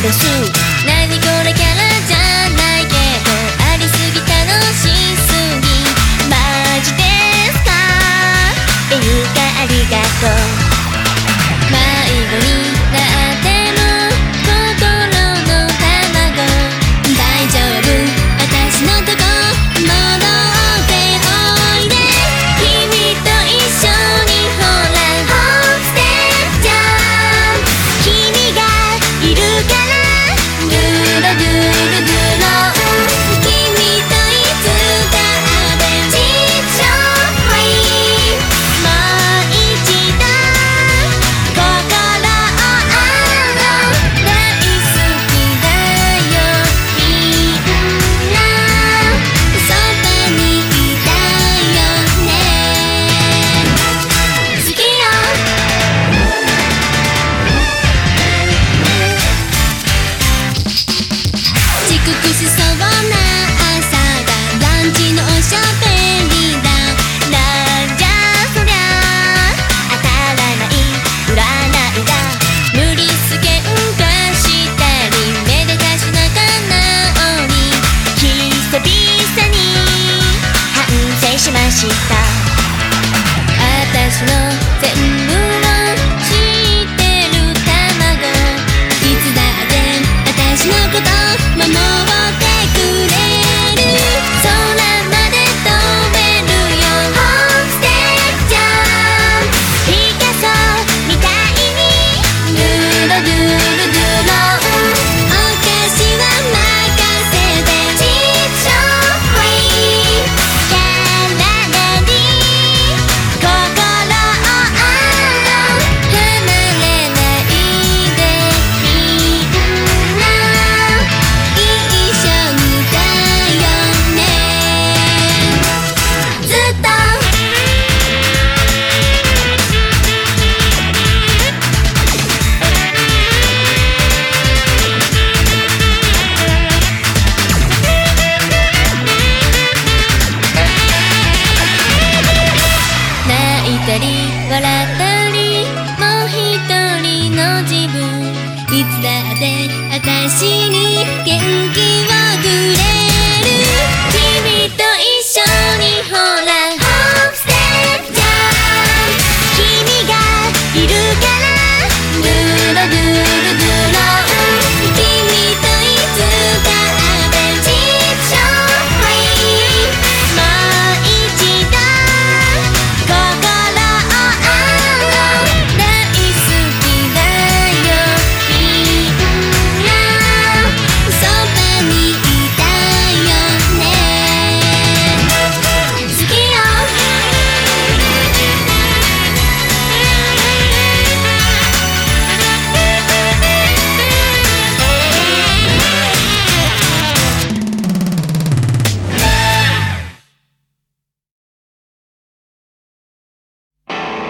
出す。何これキャラじゃないけどありすぎ楽しすぎ。マジですかっていうかありがとう。迷子になっても心の卵。大丈夫私のとこ戻っておいで。君と一緒にほらホームステイじゃん。君がいるからドゥラドゥラドゥロン。君といつだってちっちゃい。もう一度心を大好きだよ。みんなそばにいたよね。好きよ。遅刻しそうな朝だ。ランチのおしゃべりだ。なんじゃそりゃ当たらない占いだ。無理すけんかしたりめでたし仲直り。久々に反省しました。私の全部を知ってる卵。いつだって私のこと守ってくれる。空まで飛べるよホームステイじゃん。ピカソみたいにドゥロドゥロドゥロン。お菓子は任せてちっちゃい体に心を離れないで。みんな一緒だよねずっと。泣いたり笑ったりもう一人の自分。いつだ